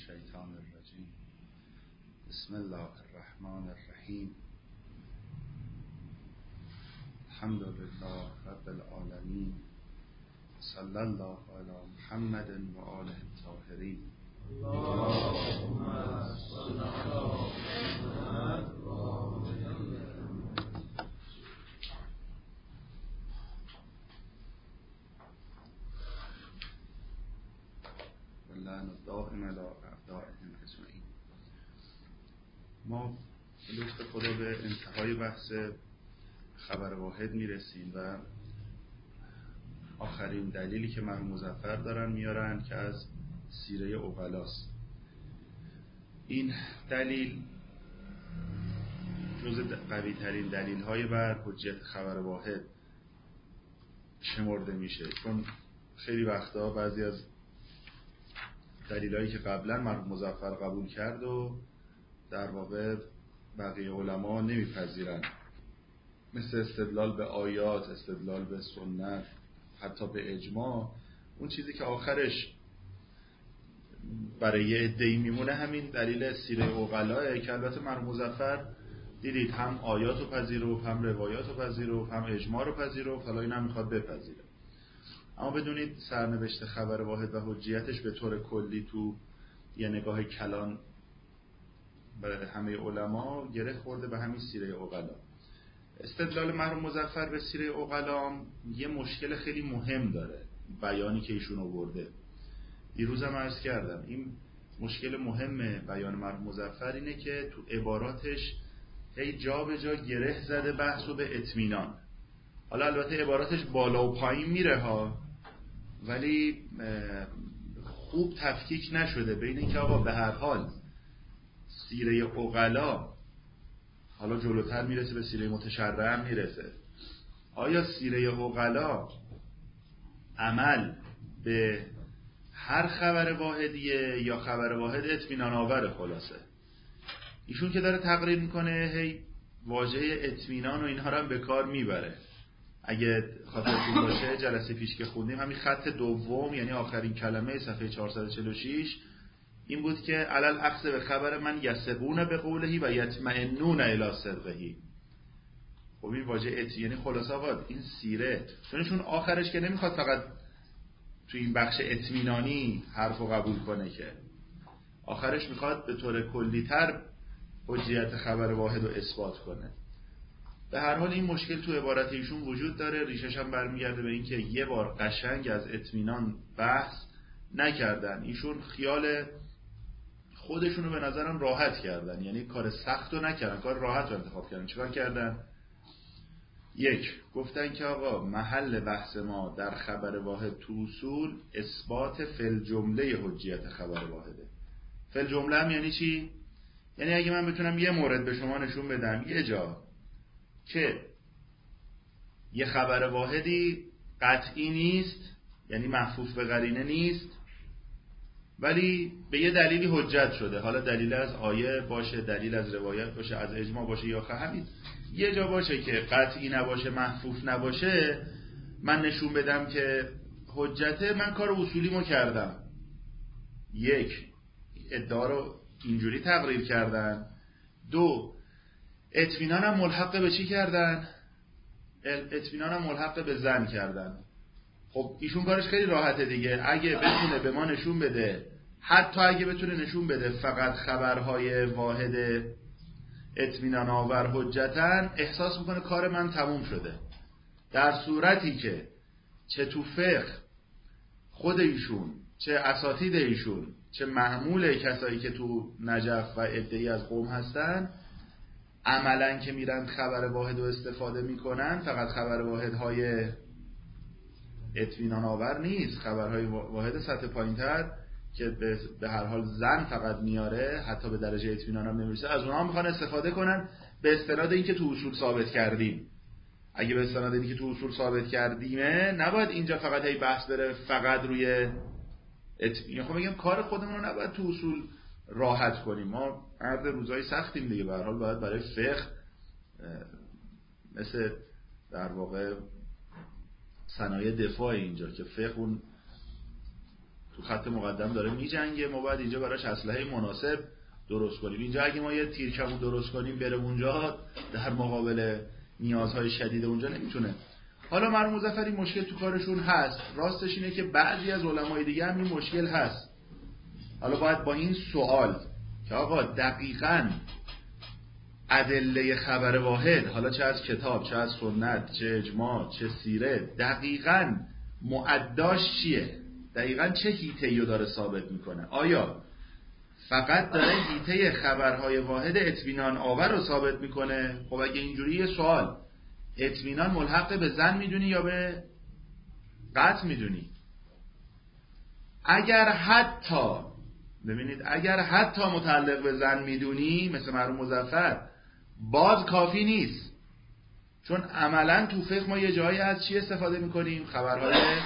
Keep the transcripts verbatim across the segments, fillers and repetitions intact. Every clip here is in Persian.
الشیطان الرجیم. بسم الله الرحمن الرحیم. الحمد لله رب العالمین. صلی الله علی محمد و آله الطاهرین. اللهم صل علی محمد و آله واللعن الدائم علی اعدائهم اجمعین. ما لطف خدا به انتهای بحث خبر واحد میرسیم و آخرین دلیلی که مرحوم مظفر دارن میارن که از سیره عقلاست. این دلیل جز قوی ترین دلیل های بر حجیت خبر واحد شمرده میشه، چون خیلی وقتا بعضی از دلیلایی که قبلا مرحوم مظفر قبول کرد و در واقع بقیه علما نمیپذیرن، مثل استدلال به آیات، استدلال به سنت، حتی به اجماع. اون چیزی که آخرش برای یه عده‌ای میمونه همین دلیل سیره عقلاه که البته مرحوم مظفر دیدید هم آیات رو پذیرفت، هم روایات رو پذیرفت، هم اجماع رو پذیرفت، حالا این هم میخواد بپذیره. اما بدونید سرنوشت خبر واحد و حجیتش به طور کلی تو یه نگاه کلان به همه علما گره خورده به همین سیره عقلا. استدلال مرحوم مظفر به سیره عقلا یه مشکل خیلی مهم داره، بیانی که ایشون آورده. دیروزم عرض کردم این مشکل مهم بیان مرحوم مظفر اینه که تو عباراتش هی جا به جا گره زده بحثو به اطمینان. حالا البته عباراتش بالا و پایین میره ها، ولی خوب تفکیک نشده بین اینکه آقا به هر حال سیره عقلا، حالا جلوتر میرسه به سیره متشرع هم میرسه، آیا سیره عقلا عمل به هر خبر واحدیه یا خبر واحد اطمینان آور؟ خلاصه ایشون که داره تقریر میکنه هی واژه اطمینان و اینها رو هم به کار میبره. اگه خاطرتون باشه جلسه پیش که خوندیم همین خط دوم، یعنی آخرین کلمه صفحه چهارصد و چهل و شش این بود که علل اخذ به خبر من یسبون به قولهی و یطمئنون الی صدقهی. خب این واژه اطمینان یعنی خلاصه آقا این سیره، چونشون آخرش که نمیخواد فقط تو این بخش اطمینانی حرفو قبول کنه، که آخرش میخواد به طور کلی‌تر حجیت خبر واحد رو اثبات کنه. به هر حال این مشکل تو عبارت ایشون وجود داره. ریشش هم برمیگرده به این که یه بار قشنگ از اطمینان بحث نکردن. ایشون خیال خودشونو به نظرم راحت کردن، یعنی کار سخت رو نکردن، کار راحت رو انتخاب کردن. چیکار کردن؟ یک، گفتن که آقا محل بحث ما در خبر واحد تو اصول اثبات فل جمله حجیت خبر واحده. فل جمله هم یعنی چی؟ یعنی اگه من بتونم یه مورد به شما نشون بدم یه جا که یه خبر واحدی قطعی نیست، یعنی محفوظ به قرینه نیست، ولی به یه دلیلی حجت شده، حالا دلیل از آیه باشه، دلیل از روایت باشه، از اجماع باشه، یا همین یه جا باشه که قطعی نباشه، محفوظ نباشه، من نشون بدم که حجته، من کار اصولیمو کردم. یک، ادعا رو اینجوری تقریر کردن. دو، اطمینانم ملحق به چی کردن؟ اطمینانم ملحق به ظن کردن. خب ایشون کارش خیلی راحته دیگه. اگه بتونه به ما نشون بده، حتی اگه بتونه نشون بده فقط خبرهای واحد اطمینان آور حجتن، احساس میکنه کار من تموم شده. در صورتی که چه تو فقه خود ایشون، چه اساتید ایشون، چه محمول کسایی که تو نجف و عده‌ای از قوم هستن، عملاً که میرن خبر واحد رو استفاده میکنن، فقط خبر واحدهای اطمینان آور نیست، خبرهای واحد سطح پایین‌تر که به هر حال ظن فقط میاره، حتی به درجه اطمینان هم نمیرسه، از اونها میخوان استفاده کنن به استناد اینکه تو اصول ثابت کردیم. اگه به استناد اینکه تو اصول ثابت کردیمه، نباید اینجا فقط هی بحث بره فقط روی اطمینان. خب میگم کار خودمون رو نباید تو اصول راحت کنیم. ما عرض روزهای سختیم دیگه، به هر حال باید برای فقه مثل در واقع صنایع دفاع اینجا که فقه اون تو خط مقدم داره میجنگه، ما باید اینجا براش اسلحه مناسب درست کنیم. اینجا اگه ما یه تیرکمون درست کنیم بره اونجا، در مقابل نیازهای شدید اونجا نمیتونه. حالا مرحوم مظفری مشکل تو کارشون هست، راستش اینه که بعضی از علمای دیگه هم این مشکل هست. حالا باید با این سوال که آقا دقیقاً ادله خبر واحد، حالا چه از کتاب، چه از سنت، چه اجماع، چه سیره، دقیقاً معداش چیه؟ دقیقاً چه هیته‌ای رو داره ثابت میکنه؟ آیا فقط داره هیته خبرهای واحد اطمینان آور رو ثابت میکنه؟ خب اگه اینجوری یه سوال، اطمینان ملحق به ظن میدونی یا به قطع میدونی؟ اگر حتی ببینید اگر حتی متعلق به ظن میدونی مثل مرحوم مظفر، باز کافی نیست، چون عملا تو فقه ما یه جایی از چی استفاده میکنیم؟ خبرهای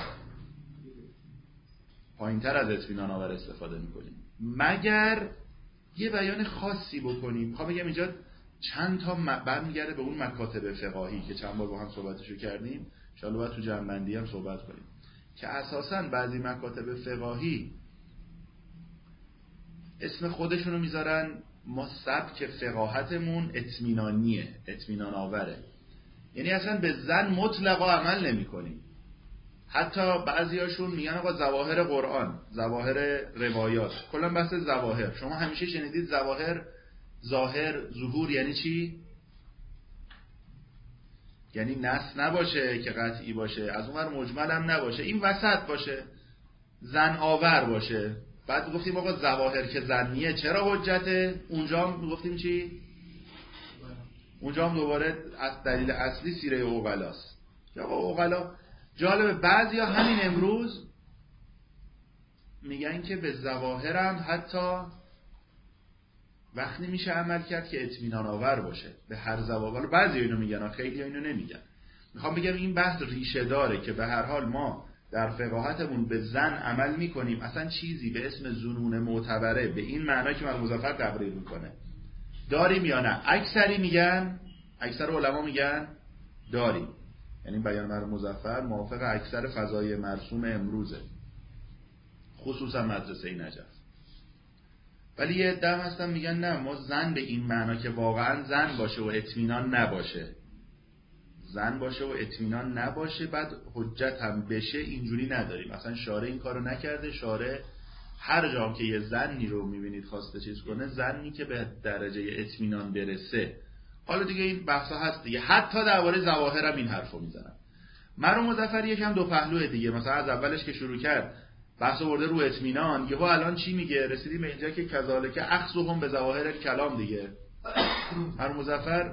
پایینتر از اطمینان آور استفاده میکنیم، مگر یه بیان خاصی بکنیم. میخوام بگم اینجا چند تا برمیگرده به اون مکاتب فقاهی که چند بار با هم صحبتشو کردیم، ان شاء الله باید تو جنبندی هم صحبت کنیم، که اساساً بعضی مکاتب فقاهی اسم خودشونو میذارن ما سبک فقاهتمون اطمینانیه، اطمینان آوره، یعنی اصلا به ظن مطلقا عمل نمی کنیم. حتی بعضیاشون میگن آقا ظواهر قرآن، ظواهر روایات، کلا بحث ظواهر. شما همیشه شنیدید ظواهر، ظاهر، ظهور یعنی چی؟ یعنی نص نباشه که قطعی باشه، از اونور مجمل هم نباشه، این وسط باشه، ظن آور باشه. بعد گفتیم آقا ظواهر که ظنیه چرا حجته؟ اونجا هم گفتیم چی؟ اونجا هم دوباره از دلیل اصلی سیره عقلاست. که آقا عقلا جالبه بعضیا همین امروز میگن که به ظواهر هم حتی وقتی میشه عمل کرد که اطمینان آور باشه به هر ظواهر. بعضی اینو میگن، خیلی اینو نمیگن. میخوام بگم این بحث ریشه داره که به هر حال ما در فقاهتمون به ظن عمل میکنیم، اصلا چیزی به اسم ظنون معتبره به این معنی که مرحوم مظفر تقریر میکنه داریم یا نه. اکثری میگن، اکثر علما میگن داریم، یعنی بیان مرحوم مظفر موافق اکثر فضای مرسوم امروزه، خصوصا مدرسه نجف. ولی یه عده هستن میگن نه، ما ظن به این معنا که واقعا ظن باشه و اطمینان نباشه، ظن باشه و اطمینان نباشه بعد حجت هم بشه، اینجوری نداریم. اصلا شارع این کارو نکرده. شارع هر جا که یه ظنی رو میبینید خواسته چیز کنه، ظنی که به درجه اطمینان برسه. حالا دیگه این بحثا هست دیگه، حتی درباره ظواهر هم این حرفو میزنن. مرحوم مظفر یکم دو پهلوه دیگه، مثلا از اولش که شروع کرد بحث برده رو اطمینان، یهو الان چی میگه؟ رسیدیم به اینجا که کذالک اخذهم به ظواهر الکلام دیگه. مرحوم مظفر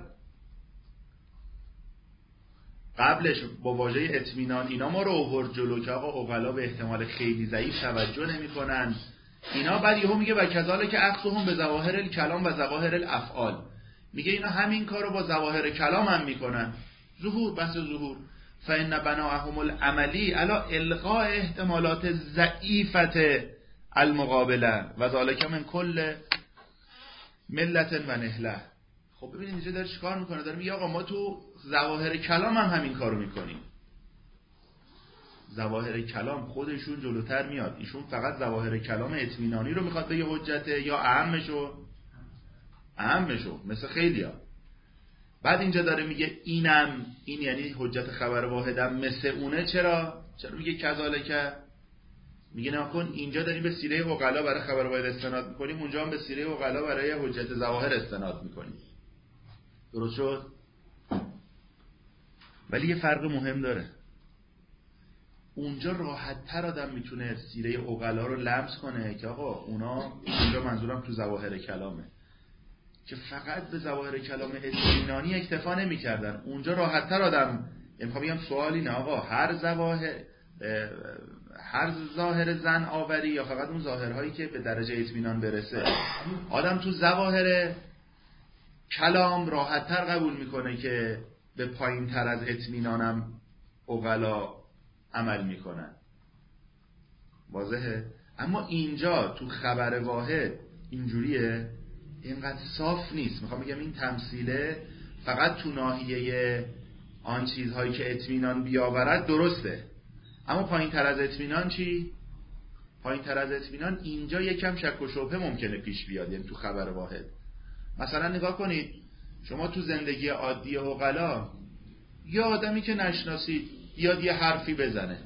قبلش با واژه اطمینان اینا ما رو آورد جلو که آقا عقلا به احتمال خیلی ضعیف توجه نمی‌کنن اینا، بعد یهو میگه و کذالک اخذهم به ظواهر الکلام و ظواهر الافعال، میگه اینا همین کارو با ظواهر کلام هم میکنن. ظهور، بحث ظهور، فإن بناءهم العملی علی القاء احتمالات ضعیفت المقابله و ذالک من کل ملت و نهله. خب ببینید اینجا داره چیکار میکنه؟ داره میگه آقا ما تو ظواهر کلام هم همین کارو میکنیم. ظواهر کلام خودشون جلوتر میاد، ایشون فقط ظواهر کلام اطمینانی رو میخواد بگه حجته یا اهمشو اهمشو مثل خیلیا. بعد اینجا داره میگه اینم این یعنی حجت خبر واحدم مثل اونه. چرا؟ چرا میگه کذالک؟ میگه نکن اینجا داریم به سیره عقلا برای خبر واحد استناد میکنیم، اونجا هم به سیره عقلا برای حجت ظواهر استناد میکنیم. درست شد؟ ولی یه فرق مهم داره. اونجا راحت تر آدم میتونه سیره عقلا رو لمس کنه که آقا اونا، اونجا منظورم تو ظواهر کلامه، که فقط به ظواهر کلام اطمینانی اکتفا نمی‌کردن. اونجا راحت تر آدم، میخوام بگم سوالی نه آقا هر ظواهر هر ظاهر ظن آوری یا فقط اون ظاهرهایی که به درجه اطمینان برسه، آدم تو ظواهر کلام راحت تر قبول میکنه که به پایین تر از اطمینانم عقلا عمل میکنن. واضحه؟ اما اینجا تو خبر واحد اینجوریه، اینقدر صاف نیست. میخوام بگم این تمثیله فقط تو ناحیه آن چیزهایی که اطمینان بیاورد درسته، اما پایین تر از اطمینان چی؟ پایین تر از اطمینان، اینجا یکم شک و شبهه ممکنه پیش بیاد، یعنی تو خبر واحد. مثلا نگاه کنید شما تو زندگی عادی عقلا یه آدمی که نشناسید بیاد یه حرفی بزنه،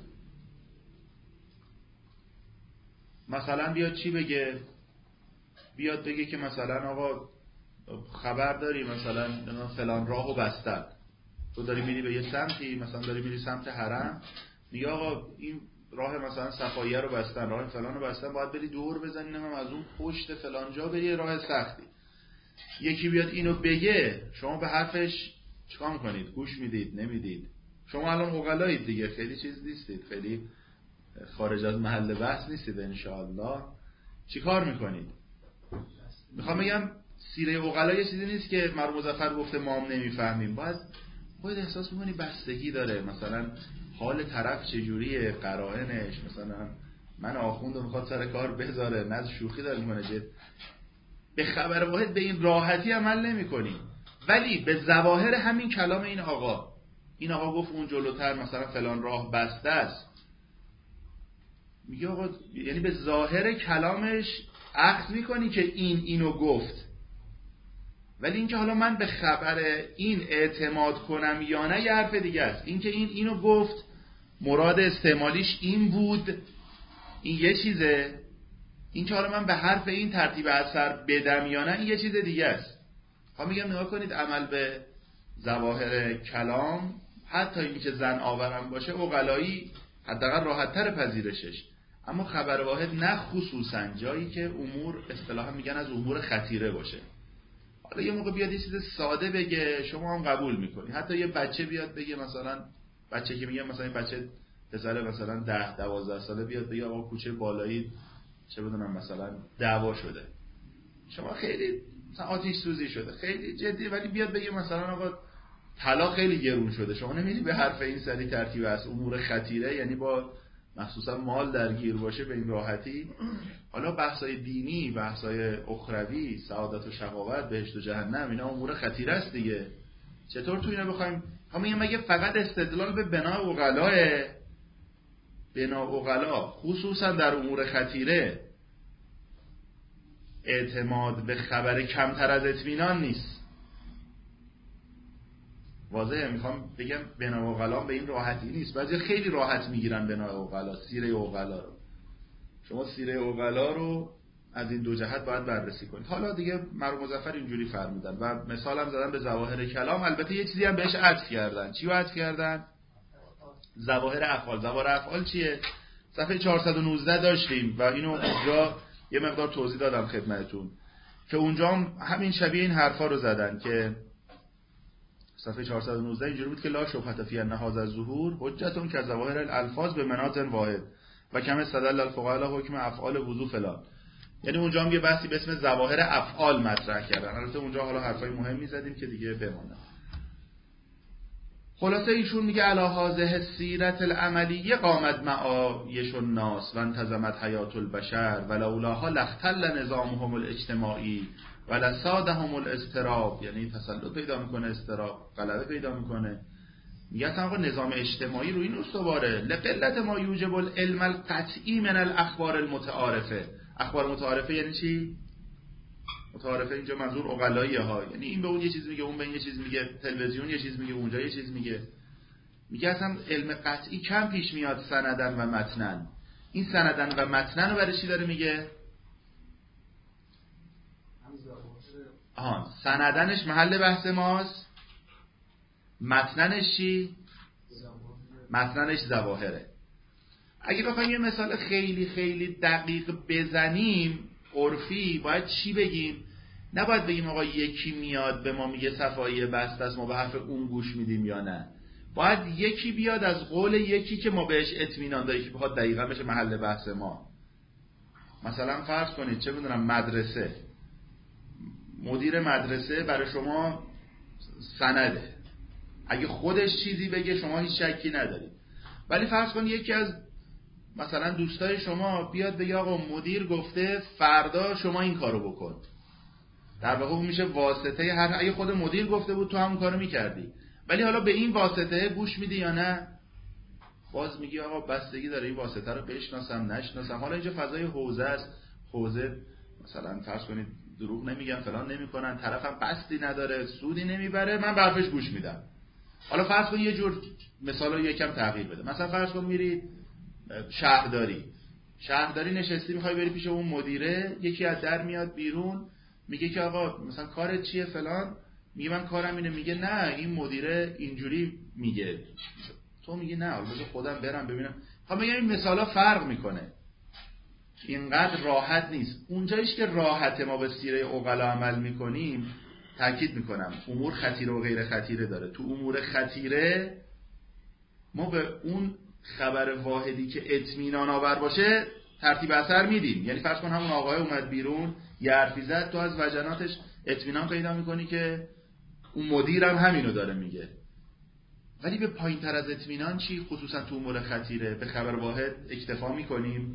مثلا بیاد چی بگه؟ بیاد بگه که مثلا آقا خبر داری مثلا فلان راهو بستن، تو داری میری به یه سمتی، مثلا داری میری سمت حرم، میگه آقا این راه مثلا صفاییه رو بستن، راه فلان رو بستن، باید بری دور بزنی نمیم از اون پشت فلان جا بری راه سختی. یکی بیاد اینو بگه، شما به حرفش چیکار میکنید؟ گوش میدید؟ نمیدید؟ شما الان عقلایید دیگه، خیلی چیز نیستید، خیلی خارج از محل بحث نیستید انشاءالله. چیکار میکنید؟ میخوام بگم سیره عقلا یه چیزی نیست که مرحوم مظفر گفته ما هم نمیفهمیم، باید خودت احساس میکنی بستگی داره، مثلا حال طرف چجوریه، قرائنش، مثلا من آخوندو میخواد سر کار بذاره، نه شوخی داره میکنه جد. به خبر واحد به این راحتی عمل نمی کنی، ولی به ظواهر همین کلام این آقا، این آقا گفت اون جلوتر مثلا فلان راه بسته است، میگه آقا یعنی به ظاهر کلامش اخذ میکنی که این اینو گفت، ولی اینکه حالا من به خبر این اعتماد کنم یا نه یه حرف دیگه است. اینکه این اینو گفت مراد استعمالیش این بود، این یه چیزه، اینکه حالا من به حرف این ترتیب اثر بدم یا نه این یه چیز دیگه است. ها میگم نگاه کنید عمل به ظواهر کلام، حتی اینکه زن آورم باشه عقلایی حداقل راحت‌تر پذیرشش، اما خبر واحد نه، خصوصا جایی که امور اصطلاحا میگن از امور خطیره باشه. حالا یه موقع بیاد یه چیز ساده بگه شما هم قبول میکنی، حتی یه بچه بیاد بگه، مثلا بچه که میگم مثلا این بچه پسر مثلا ده دوازده ساله بیاد بگه آقا کوچه بالایی چه بدونم مثلا دعوا شده، شما خیلی مثلا آتش سوزی شده خیلی جدی، ولی بیاد بگه مثلا آقا طلا خیلی گرون شده، شما نمیدونی به حرف این سری ترتیب است امور خطیره، یعنی با مخصوصا مال درگیر باشه به این راحتی. حالا بحثای دینی، بحثای اخروی، سعادت و شقاوت، بهشت و جهنم، اینا امور خطیره است دیگه. چطور تو اینا بخوایم هم میگم مگه فقط استدلال به بنا عقلاه، بنا عقلا خصوصا در امور خطیره اعتماد به خبر کمتر از اطمینان نیست. واضحه، میخوام بگم بنا عقلا به این راحتی نیست، بعضی خیلی راحت میگیرن بنا عقلا، سیره عقلا رو. شما سیره عقلا رو از این دو جهت باید بررسی کنید. حالا دیگه مرحوم مظفر اینجوری فرمودن و مثال هم زدن به ظواهر کلام، البته یه چیزی هم بهش عطف کردن. چی رو عطف کردن؟ ظواهر افعال. ظواهر افعال چیه؟ صفحه چهارصد و نوزده داشتیم و اینو اونجا یه مقدار توضیح دادم خدمتتون که اونجا هم همین شبیه این حرفا رو زدن که صفحه چهارصد و نوزده اینجوری بود که لا شبهة فی ان هذا الظهور حجتون که ظواهر الالفاظ به مناط واحد و کم استدل الفقهاء علی حکم افعال وضو فلان. یعنی اونجا هم یه بحثی به اسم ظواهر افعال مطرح کردن. البته اونجا حالا حرفای مهمی زدیم که دیگه بمونه. خلاصه ایشون میگه علی هذه السیرة العملیه قامت معایش الناس و انتظمت حیات البشر ولولاها لاختل نظامهم الاجتماعی ولسادهم الاضطراب. یعنی تسلط پیدا میکنه، اضطراب غلبه پیدا میکنه. میگه اصلا نظام اجتماعی روی این استواره لقلت ما یوجب العلم القطعی من الاخبار المتعارفه. اخبار متعارفه یعنی چی؟ متعارفه اینجا منظور عقلاییه ها، یعنی این به اون یه چیز میگه، اون به این یه چیز میگه، تلویزیون یه چیز میگه، اونجا یه چیز میگه. میگه اصلا علم قطعی کم پیش میاد سندن و متنن. این سندن و متنن رو برای چی داره میگه؟ آها، سندنش محل بحث ماست، متننش چی؟ متننش ظواهره. اگه بخوایم یه مثال خیلی خیلی دقیق بزنیم عرفی، باید چی بگیم؟ نباید بگیم آقا یکی میاد به ما میگه صفاییه بسته است، ما به حرف اون گوش میدیم یا نه. باید یکی بیاد از قول یکی که ما بهش اطمینان داریم که بخواد دقیقا بشه محل بحث ما. مثلا فرض کنید چه بدونم مدرسه، مدیر مدرسه برای شما سنده، اگه خودش چیزی بگه شما هیچ شکی ندارید. ولی فرض کنید یکی از مثلا دوستای شما بیاد بگه آقا مدیر گفته فردا شما این کارو بکن، در واقع اون میشه واسطه هر، اگه خود مدیر گفته بود تو همون کارو میکردی، ولی حالا به این واسطه گوش میدی یا نه؟ باز میگی آقا بستگی داره این واسطه رو بشناسم نشناسم. حالا اینجا فضای حوزه است، حوزه مثلا فرض کنید دروغ نمیگن فلان نمیکنن، طرفم قصدی نداره سودی نمیبره، من به حرفش گوش میدم. حالا فرض کن یه جور مثلا یکم تغییر بده، مثلا فرض کن میری شهرداری شهرداری نشستی میخوای بری پیش اون مدیره، یکی از در میاد بیرون میگه که آقا مثلا کارت چیه فلان، میگه من کارم اینه، میگه نه این مدیره اینجوری میگه، تو میگی نه حالا بذار خودم برم ببینم. خب میگم این مثالا فرق میکنه، اینقدر راحت نیست. اونجاییش که راحت ما به سیره عقلا عمل میکنیم، تاکید میکنم امور خطیره و غیر خطیره داره. تو امور خطیره ما به اون خبر واحدی که اطمینان آور باشه ترتیب اثر میدیم. یعنی فرض کن همون آقای اومد بیرون یه حرفی زد، تو از وجناتش اطمینان پیدا میکنی که اون مدیرم همینو داره میگه. ولی به پایین تر از اطمینان چی؟ خصوصا تو امور خطیره به خبر واحد اکتفا میکنیم،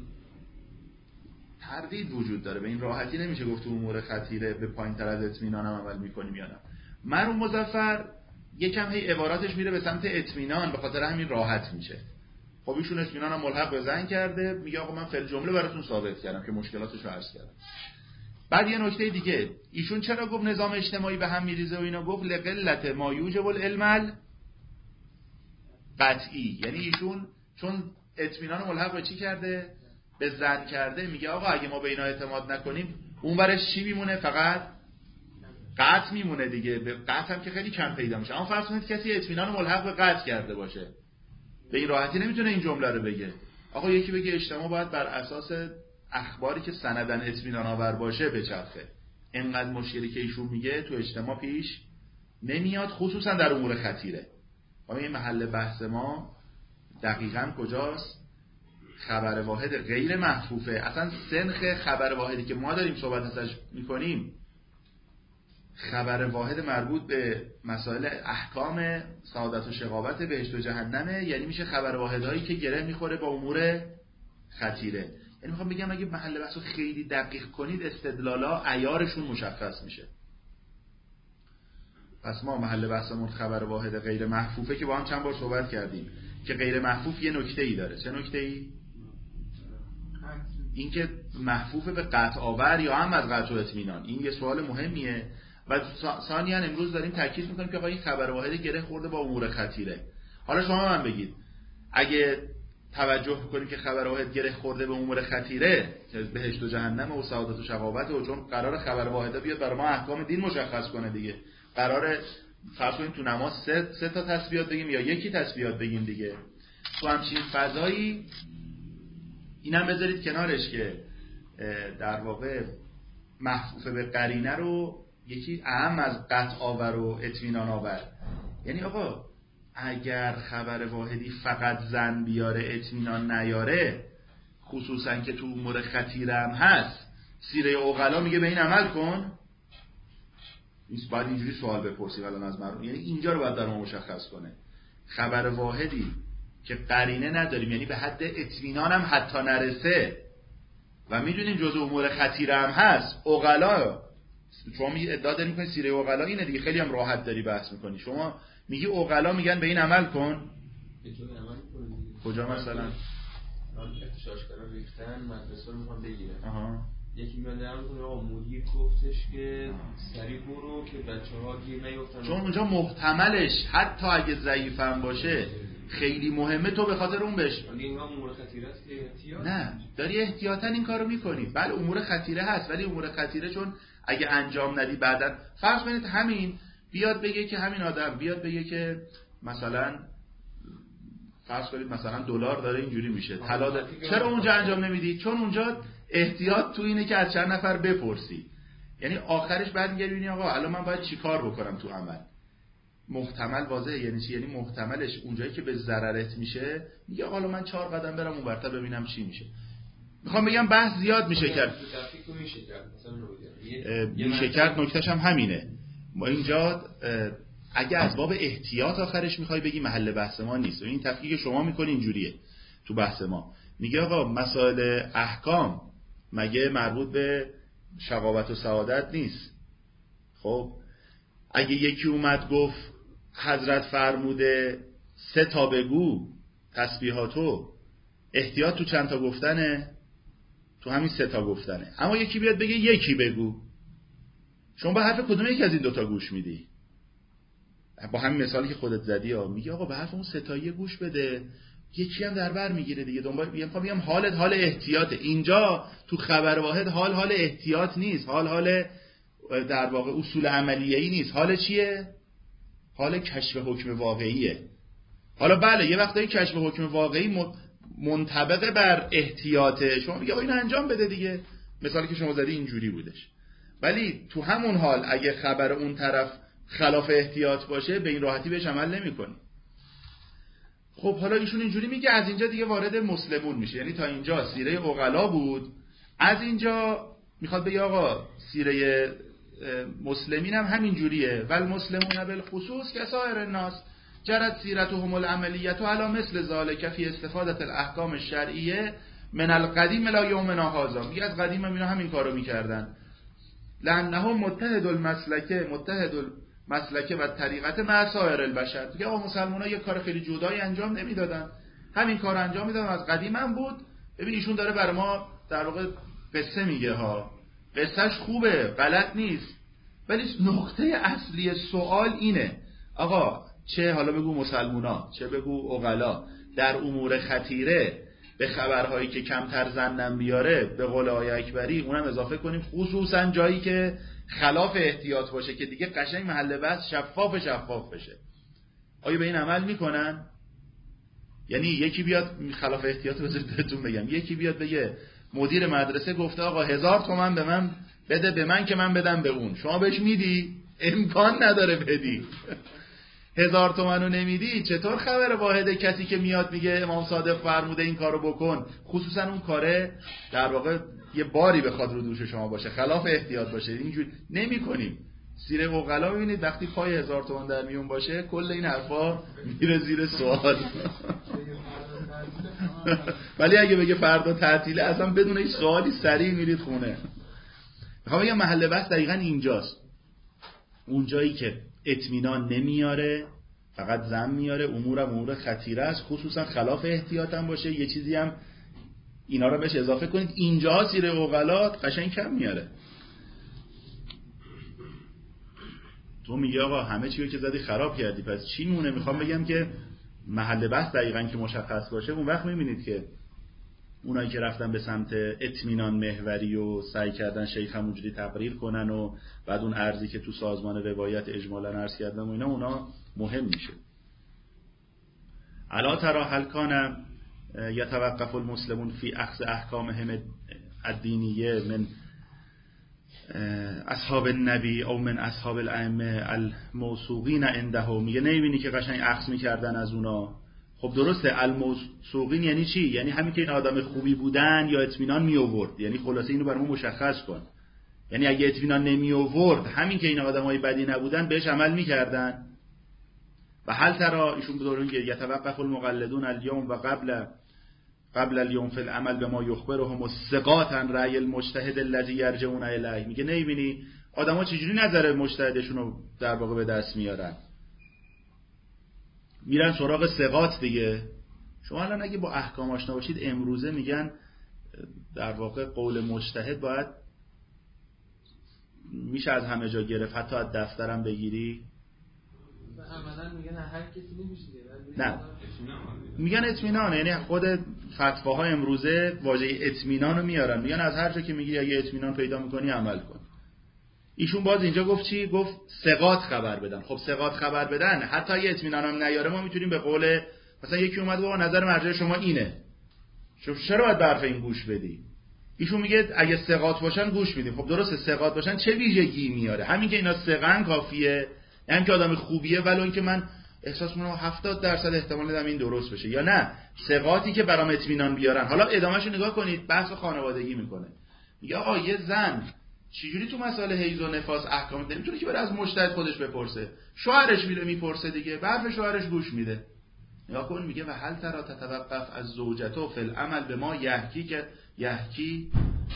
تردید وجود داره. به این راحتی نمیشه گفت تو امور خطیره به پایین تر از اطمینان هم عمل میکنیم یا نه. مرحوم مظفر یکم هی عباراتش میره به سمت اطمینان، به خاطر همین راحت میشه. خب ایشون اطمینان هم ملحق به ذهن کرده، میگه آقا من فعل جمله براتون ثابت کردم که مشکلاتش رو عرض کردم. بعد یه نکته دیگه، ایشون چرا گفت نظام اجتماعی به هم میریزه و اینا؟ گفت لقلت ما یوجب العلم قطعی. یعنی ایشون چون اطمینان ملحق به چی کرده؟ به ظن کرده، میگه آقا اگه ما به اینا اعتماد نکنیم اون برش چی میمونه؟ فقط قطع میمونه دیگه. به قطع هم که خیلی کم پیدا میشه. اما فرض کنید کسی اطمینان ملحق به قطع کرده باشه، به این راحتی نمیتونه این جمله رو بگه. آقا یکی بگه اجتماع باید بر اساس اخباری که سندن اطمینان آور باشه بچرخه. اینقدر مشکلی که ایشون میگه تو اجتماع پیش نمیاد، خصوصا در امور خطیره. اما این محل بحث ما دقیقاً کجاست؟ خبر واحد غیر محفوفه. اصلا سنخ خبر واحدی که ما داریم صحبت ازش میکنیم، خبر واحد مربوط به مسائل احکام سعادت و شقاوت بهشت و جهنمه. یعنی میشه خبر واحدهایی که گره میخوره با امور خطیره. یعنی میخوام بگم اگه محل بحثو خیلی دقیق کنید استدلالا عیارشون مشخص میشه. پس ما محل بحثمون خبر واحد غیر محفوفه که با هم چند بار صحبت کردیم که غیر محفوف یه نکته ای داره. چه نکته ای؟ این که محفوف به قطع آور یا هم از قطع و اطمینان. این یه سوال مهمیه. و ثانیاً امروز داریم تاکید میکنیم که آقا این خبر واحد گره خورده با امور خطیره. حالا شما من بگید اگه توجه کنیم که خبر واحد گره خورده به امور خطیره که بهشت و جهنم و سعادت و شقاوت، و چون قرار خبر واحده بیاد برای ما احکام دین مشخص کنه دیگه، قراره فرض کنیم تو نماز سه, سه تا تسبیحات بگیم یا یکی تسبیحات بگیم دیگه. تو همچین فضایی اینم بذارید کنارش که در واقع محفوف به قرینه رو یکی اهم از قطع آور و اطمینان آور. یعنی آقا اگر خبر واحدی فقط ظن بیاره اطمینان نیاره، خصوصا که تو امور خطیره هم هست، سیره عقلا میگه به این عمل کن، نیست باید اینجوری سوال بپرسی الان از مردم. یعنی اینجا رو باید در ما مشخص کنه. خبر واحدی که قرینه نداریم، یعنی به حد اطمینان هم حتی نرسه و میدونیم جزء امور خطیره هم هست، عقلا شما می ادعا داری میکنی سیره عقلا اینه دیگه، خیلی هم راحت داری بحث میکنی. شما میگی عقلا میگن به این عمل کن، کجا مثلا احتشاش کردن ریختن مدرسه رو میخوام بگیرن، آها یکی میاد در میکنه آقا مدیر گفتش که سریع برو که بچه ها گیر نیفتن، چون اونجا محتملش حتی اگه ضعیفم باشه خیلی مهمه، تو به خاطر اون بش این امور خطیره است که احتیاط نه داری احتیاطاً این کارو میکنی. بله امور خطیره هست، ولی امور خطیره چون اگه انجام ندی بعداً فرض کنید همین بیاد بگه که همین آدم بیاد بگه که مثلا فرض کنید مثلا دلار داره اینجوری میشه طلا داره، چرا اونجا انجام نمیدی؟ چون اونجا احتیاط تو اینه که از چند نفر بپرسی. یعنی آخرش بعد میگه ببینی آقا الان من باید چیکار بکنم تو عمل. محتمل واضحه یعنی چی؟ یعنی محتملش اونجایی که به ضررت میشه میگه حالا من چهار قدم برم اونورتر ببینم چی میشه. میخوام بگم بحث زیاد میشه کرد، میشه کرد نکتهش هم همینه. ما اینجا اگه از باب احتیاط آخرش میخوای بگی محل بحث ما نیست و این تفکیک شما میکنی اینجوریه تو بحث ما. میگه آقا مسائل احکام مگه مربوط به شقاوت و سعادت نیست؟ خب اگه یکی اومد گفت حضرت فرموده سه تا بگو، تسبیحاتو احتیاط تو چند تا گفتنه؟ تو همین سه تا گفتنه. اما یکی بیاد بگه یکی بگو، شما به حرف کدوم یکی از این دوتا گوش میدی؟ با همین مثالی که خودت زدی ها، میگه آقا به حرف اون ستایی گوش بده، یکی هم در بر میگیره دیگه. دنبال میگم میگم حالت حال احتیاطه. اینجا تو خبر واحد حال حال احتیاط نیست، حال حال در واقع اصول عملیه‌ای نیست. حال چیه؟ حال کشف حکم واقعیه. حالا بله یه وقتایی کشف حکم واقعی منطبق بر احتیاطه، شما میگه اینو انجام بده دیگه. مثالی که شما زدی اینجوری بودش. ولی تو همون حال اگه خبر اون طرف خلاف احتیاط باشه، به این راحتی بهش عمل نمی‌کنی. خب حالا ایشون اینجوری میگه، از اینجا دیگه وارد مسلمون میشه. یعنی تا اینجا سیره عقلا بود، از اینجا میخواد بگه آقا سیره مسلمین هم همین جوریه. ول مسلمون بالخصوص کسائر الناس جرت سیرتهم العملیه علی مثل ذلک فی استفاده الاحکام الشرعیه من القدیم الی یومنا هذا. میگه از قدیم هم اینا همین کارو میکردن. لانهم متحد المسلکه متحد المسلکه و طریقت مع سایر البشر. دیگه آقا مسلمان‌ها یه کار خیلی جدایی انجام نمیدادن، همین کار انجام میدادن، از قدیم هم بود. ببین ایشون داره برای ما در واقع قصه میگه ها، قصهش خوبه، غلط نیست، ولی نقطه اصلی سوال اینه آقا چه حالا بگو مسلمونا چه بگو عقلا در امور خطیره به خبرهایی که کمتر زنم بیاره به قول آیه اکبری اونم اضافه کنیم، خصوصا جایی که خلاف احتیاط باشه که دیگه قشنگ محل بحث شفاف شفاف بشه. آیا به این عمل میکنن؟ یعنی یکی بیاد خلاف احتیاط بذارید بهتون بگم، یکی بیاد بگه مدیر مدرسه گفته آقا هزار تومن به من بده، به من که من بدم به اون، شما بهش میدی؟ امکان نداره بدی. هزار تومنو نمیدی، چطور خبر واحده کسی که میاد میگه امام صادق فرموده این کارو بکن، خصوصا اون کاره در واقع یه باری بخواد رو دوش شما باشه، خلاف احتیاط باشه، اینجوری نمی‌کنیم. سیره عقلا ببینید وقتی پای هزار تومن در میون باشه کل این حرفا میره زیر سوال. ولی اگه بگه فردا تعطیله اصلا بدون هیچ سوالی سریع میرید خونه. میخوام بگم محل بحث دقیقاً اینجاست، اون جایی که اطمینان نمیاره، فقط ظن میاره، امورم امور خطیره است، خصوصا خلاف احتیاط هم باشه، یه چیزی هم اینا رو بهش اضافه کنید، اینجا سیره عقلات قشنگ کم میاره. تو میگه آقا همه چی رو که زدی خراب کردی، پس چی مونه؟ میخوام بگم که محل بحث دقیقاً که مشخص باشه، اون وقت میبینید که اونایی که رفتن به سمت اطمینان محوری و سعی کردن شیخ همونجوری تقریر کنن و بعد اون ارزی که تو سازمان روایت اجمالاً عرض کردم و اینا، اونا مهم میشه. الا ترى هل کان یتوقف المسلمون فی اخذ احکامهم الدینیه من اصحاب النبی او من اصحاب الائمه الموثوقین عنده. میگه نمیبینی که قشنگ اخذ میکردن از اونا؟ خب درسته، الموثوقین یعنی چی؟ یعنی همین که این آدم خوبی بودن یا اطمینان می آورد. یعنی خلاصه اینو برامون مشخص کن. یعنی اگه اطمینان نمی آورد، همین که این آدمای بدی نبودن، بهش عمل میکردن. و هل ترى ایشون بدون که یتوقف المقلدون اليوم و قبل قبل اليوم فی العمل بما یخبرهم الثقات عن رأی المجتهد الذي یرجعون الیه. میگه نمیبینی آدما چجوری نظر مجتهدشون رو در واقع به دست میارن؟ میرن سراغ ثقات دیگه. شما الان اگه با احکام آشنا باشید، امروزه میگن در واقع قول مجتهد باید میشه از همه جا گرفت، حتی از دفترم بگیری. عملاً میگن هر کسی نمیشه. نه میگن اطمینان، یعنی خود فتواها امروزه واژه اطمینان رو میارن، میگن از هر جا که میگی اگه اطمینان پیدا میکنی عمل کن. ایشون باز اینجا گفت چی؟ گفت ثقات خبر بدن. خب ثقات خبر بدن حتی اگه اطمینان هم نیاره، ما میتونیم به قول مثلا یکی اومد و نظر مرجع شما اینه، چرا باید به حرف این گوش بدی؟ ایشون میگه اگه ثقات باشن گوش میدیم. خب درسته، ثقات باشن چه ویژگی میاره؟ همین که اینا ثقن کافیه، یعنی که آدم خوبیه، ولی اینکه من احساس میکنم هفتاد درصد احتمال دارم این درست بشه، یا نه ثقاتی که برام اطمینان بیارن. حالا ادامهشو نگاه کنید، بحث خانوادگی میکنه. میگه آقا یه زن چجوری تو مسائل حیض و نفاس احکام نمیتونه که بره از مجتهد خودش بپرسه، شوهرش میره میپرسه دیگه، به حرف شوهرش گوش میده. نگاه کن میگه و هل ترى تتوقف از زوجته فی العمل به ما یحکی که یحکی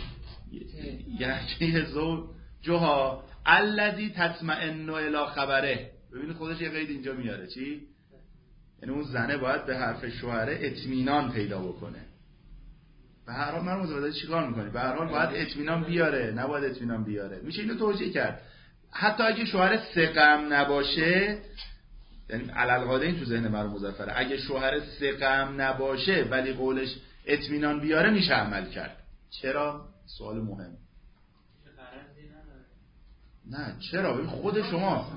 یحکی زوجها الذی تطمئن الی خبره. ببینید خودش یه قید اینجا میاره، چی؟ یعنی اون زنه باید به حرف شوهره اطمینان پیدا بکنه. به هر حال من متوجه چیکار می‌کنی؟ به هر حال باید اطمینان بیاره، نباید اطمینان بیاره. میشه اینو توجیه کرد. حتی اگه شوهر ثقم نباشه، یعنی علالقاعده این تو ذهن مرحوم مظفره، اگه شوهر ثقم نباشه ولی قولش اطمینان بیاره میشه عمل کرد. چرا؟ سوال مهم. نه چرا؟ ببین خود شما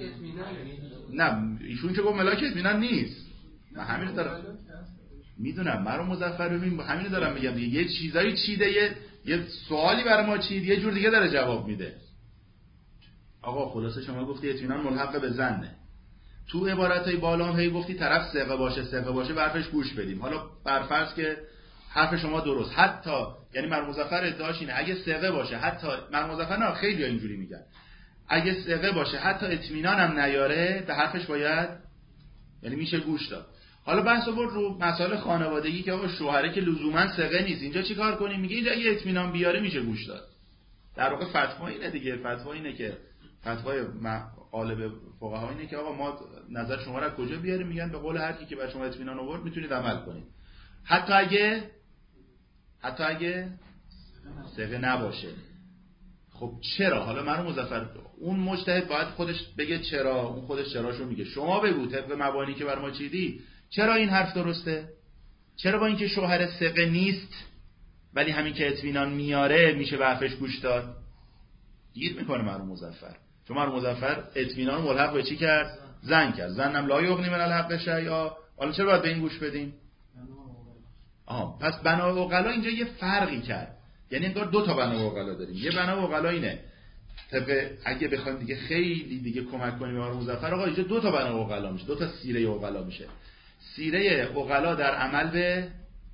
نه ایشون که گفت ملاک اطمینان نیست. من همین دارم میدونم. مرحوم مظفر ببین همین دارم میگم دیگه. یه چیزایی چیده، یه یه سوالی برای ما چید، یه جور دیگه داره جواب میده. آقا خلاصه شما گفتی اطمینان ملحق به ظنه. تو عبارتای بالا هم هی گفتی طرف ثقه باشه ثقه باشه به حرفش گوش بدیم. حالا برفرض که حرف شما درست، حتی یعنی مرحوم مظفر ادعاش اینه اگه ثقه باشه، حتی مرحوم مظفر نه خیلی ها اینجوری میگن، اگه ثقه باشه حتی اطمینان هم نیاره به حرفش باید، یعنی میشه گوش داد. حالا بحث آورد رو مسائل خانوادگی که آقا شوهره که لزوما ثقه نیست، اینجا چیکار کنیم؟ میگه اینجا اگه اطمینان بیاره میشه گوش داد. در واقع فتوا اینه دیگه. فتوا اینه که فتوای غالب فقها اینه که آقا ما نظر شما را کجا بیاریم؟ میگن به قول هر کی که بر شما اطمینان آورد میتونید عمل کنید، حتی اگه حتی اگه ثقه نباشه. خب چرا؟ حالا مرحوم مظفر اون مجتهد باید خودش بگه چرا، اون خودش چراشو میگه. شما بگو طبق مبانی که بر ما چیدی چرا این حرف درسته؟ چرا با اینکه شوهر ثقه نیست ولی همین که اطمینان میاره میشه به حرفش گوش داد؟ گیر میکنه مرحوم مظفر. چون مرحوم مظفر اطمینان ملحق به چی کرد؟ زن کرد. زنم لا یغنی من الحق شیئا. حالا چرا باید به این گوش بدیم؟ آها پس بنا و عقلا اینجا یه فرقی کرد. یعنی انگار دو تا بنا و عقلا داریم. یه بنا و عقلا اینه طبق اگه بخوایم دیگه خیلی دیگه کمک کنیم به مرحوم مظفر، آقا اینجا دو تا بنا و عقلا میشه، دو تا سیره عقلا میشه. سیره عقلا در عمل به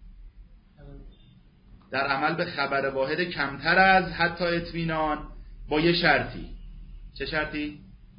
در عمل به خبر واحد کمتر از حتی اطمینان با یه شرطی. چه شرطی؟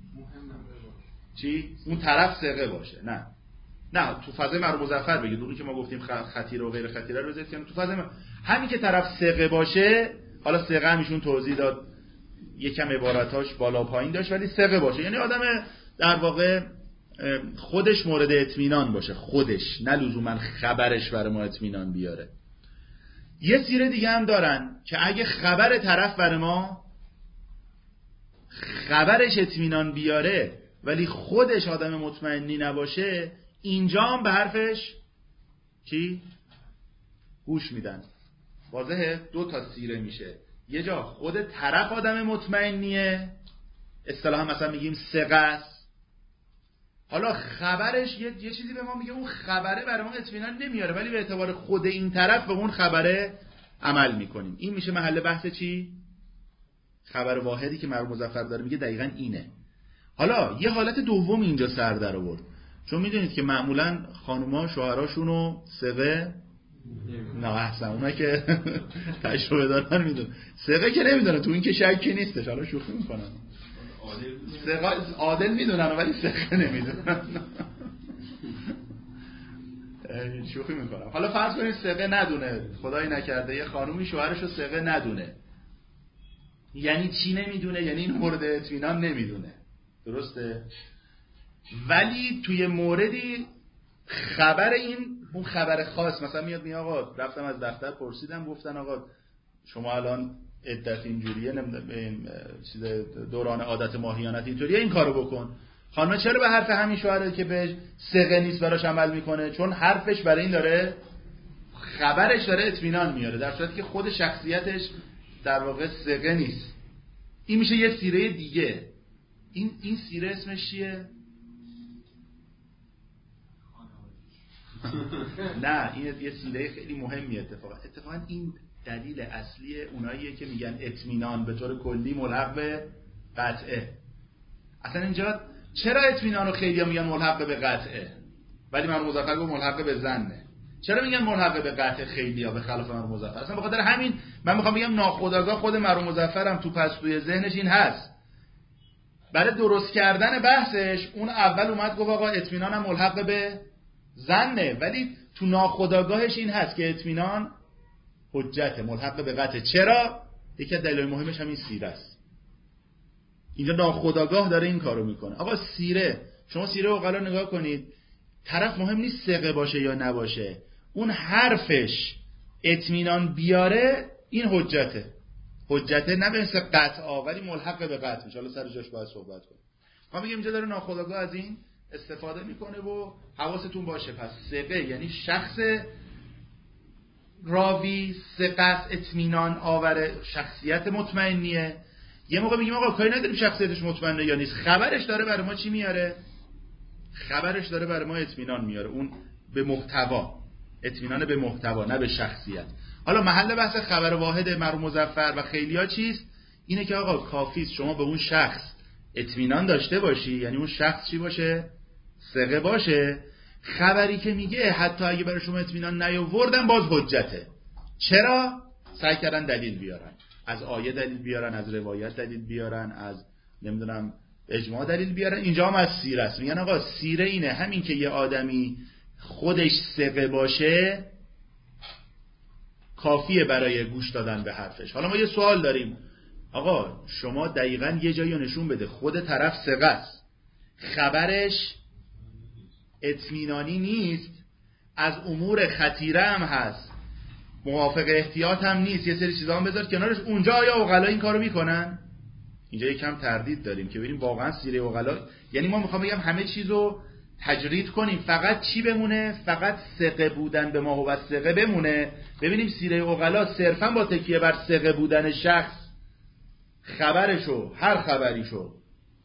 چی؟ اون طرف ثقه باشه. نه نه تو فضای مرحوم مظفر بگید، اونی که ما گفتیم خطیره و غیر خطیره رو بذارید کنار. تو فضای من... همین که طرف ثقه باشه، حالا ثقه همیشون توضیح داد یکم عبارتاش بالا پایین داشت، ولی ثقه باشه یعنی آدم در واقع خودش مورد اطمینان باشه، خودش، نه لزوما خبرش برای ما اطمینان بیاره. یه سیره دیگه هم دارن که اگه خبر طرف برای ما خبرش اطمینان بیاره ولی خودش آدم مطمئنی نباشه، اینجا هم به حرفش چی؟ گوش میدن. واضحه؟ دو تا سیره میشه. یه جا خود طرف آدم مطمئنیه، اصطلاحا مثلا میگیم ثقه است، حالا خبرش یه, یه چیزی به ما میگه اون خبره برای ما اطمینان نمیاره ولی به اعتبار خود این طرف به اون خبره عمل میکنیم. این میشه محل بحث چی؟ خبر واحدی که مرحوم مظفر داره میگه دقیقاً اینه. حالا یه حالت دوم اینجا سر در آورد، چون میدونید که معمولا خانوما شوهراشونو ثقه نه احسن اونایی که تجربه دارن میدونن، ثقه که نمیدونن، تو این که شکی نیستش. حالا شوخی میکنن، ثقه عادل میدونن ولی ثقه نمیدونن. شوخی میکنم. حالا فرض کنید ثقه ندونه، خدای نکرده یه خانومی شوهرشو ثقه ندونه. یعنی چی نمیدونه؟ یعنی این مورد اطمینان نمیدونه، درسته؟ ولی توی موردی خبر این اون خبر خاص مثلا میاد میگه آقا رفتم از دفتر پرسیدم، گفتن آقا شما الان عدت اینجوریه، نمیدونم چیز دوران عادت ماهیانت اینطوریه، این کارو بکن. خانم چرا به حرف همین شوهره که به ثقه نیست براش عمل میکنه؟ چون حرفش برای این داره، خبرش داره اطمینان میاره، در صورتی که خود شخصیتش در واقع ثقه نیست. این میشه یه سیره دیگه. این این سیره اسمش چیه؟ نه این یه سیره خیلی مهمی اتفاقا. اتفاقا این دلیل اصلی اوناییه که میگن اطمینان به طور کلی ملحق به قطعه. اصلا اینجا چرا اطمینان رو خیلی میگن ملحق به قطعه ولی مرحوم مظفر گفت ملحق به ظنه؟ چرا میگن ملحق به قطعه خیلی ها به خلاف مرحوم مظفر؟ اصلا به خاطر همین من میخوام بگم ناخودآگاه خود مرحوم مظفر هم تو پستوی ذهنش این هست. برای درست کردن بحثش اون اول اومد گفت آقا اطمینان هم ملحق به ظنه، ولی تو ناخودآگاهش این هست که اطمینان حجت ملحق به قطعه. چرا؟ یکی از دلایل مهمش همین سیره است. اینجا ناخودآگاه داره این کارو میکنه. آقا سیره، شما سیره عقلا نگاه کنید، طرف مهم نیست ثقه باشه یا نباشه، اون حرفش اطمینان بیاره این حجته. حجته نه به مثل قطعا ولی ملحق به قطع میشه. حالا سر جاش باید صحبت کنیم. ما میگیم اینجا داره ناخودآگاه از این استفاده میکنه و حواستون باشه. پس ثقه یعنی شخص راوی، ثقت اطمینان آور، شخصیت مطمئنیه. یه موقع میگیم آقا کاری نداریم شخصیتش مطمئنه یا نیست، خبرش داره برای ما چی میاره؟ خبرش داره برای ما اطمینان میاره. اون به محتوا، اطمینان به محتوا نه به شخصیت. حالا محل بحث خبر واحد مرحوم مظفر و خیلیا چیست؟ اینه که آقا کافیست شما به اون شخص اطمینان داشته باشی، یعنی اون شخص چی باشه؟ ثقه باشه. خبری که میگه حتی اگه برای شما اطمینان نیاوردن باز حجته. چرا؟ سعی کردن دلیل بیارن، از آیه دلیل بیارن، از روایت دلیل بیارن، از نمیدونم اجماع دلیل بیارن. اینجا هم از سیره است. میگن آقا سیره اینه، همین که یه آدمی خودش ثقه باشه کافیه برای گوش دادن به حرفش. حالا ما یه سوال داریم، آقا شما دقیقاً یه جایی نشون بده خود طرف ثقه است، خبرش اطمینانی نیست، از امور خطیره هم هست، موافق احتیاط هم نیست، یه سری چیزا هم بذار کنارش، اونجا آیا عقلا این کارو میکنن؟ اینجا یکم تردید داریم که ببینیم واقعا سیره عقلا، یعنی ما میخوام بگم همه چیزو تجرید کنیم، فقط چی بمونه؟ فقط ثقه بودن به ما و ثقه بمونه. ببینیم سیره عقلا صرفا با تکیه بر ثقه بودن شخص خبرشو، هر خبریشو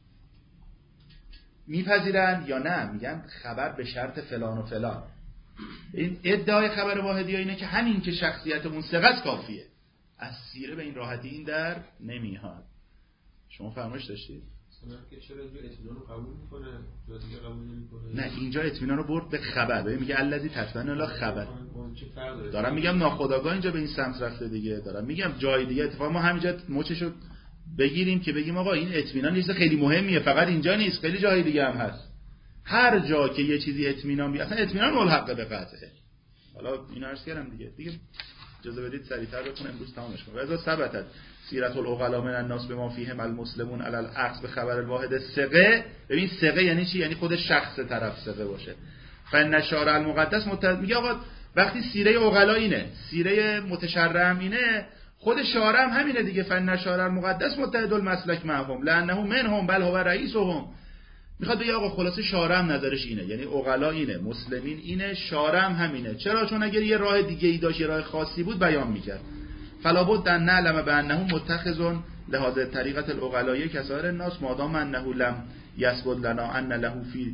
میپذیرن یا نه، میگن خبر به شرط فلان و فلان. این ادعای خبر واحدی ها اینه که همین که شخصیتمون ثقه کافیه. از سیره به این راحتی این در نمیاد. شما فرمایش داشتید؟ که چرا اینجا اطمینان رو قبول میکنه جا دیگه قبول نمیکنه؟ نه اینجا اطمینان رو برد به خبر. ببین میگه الذی تطمئن الی خبر. دارم میگم ناخودآگاه اینجا به این سمت رفته دیگه. دارم میگم جای دیگه اتفاقا ما همینجا مچشو بگیریم که بگیم آقا این اطمینان چیز خیلی مهمیه، فقط اینجا نیست، خیلی جای دیگه هم هست. هر جا که یه چیزی اطمینان بی اصلا اطمینان ملحق به قطعه. حالا اینو عرض کردم دیگه. دیگه اجازه بدید سریعتر بخونم امروز تمامش کنم. رضا ثبتت سیرت العقلا من الناس بما فیهم المسلمون علی الاخذ به خبر الواحد ثقه. ببین ثقه یعنی چی؟ یعنی خود شخص طرف ثقه باشه. فان شارع المقدس متعد میگه آقا وقتی سیره عقلا اینه، سیره متشرع اینه، خود شارع هم همینه دیگه. فان شارع المقدس متحد المسلک معهم لانه منهم بل هو رئیسهم. میخواد بگه آقا خلاصه شارع هم نظرش اینه، یعنی عقلا اینه، مسلمین اینه، شارع هم همینه. چرا؟ چون اگر یه راه دیگه ای داشت، یه راه خاصی بود بیان میکرد. فلا بد ان نعلم بانه متخذ لهذا طریقه العقلای کسائر الناس مادام انه لم یثبت لنا ان له فی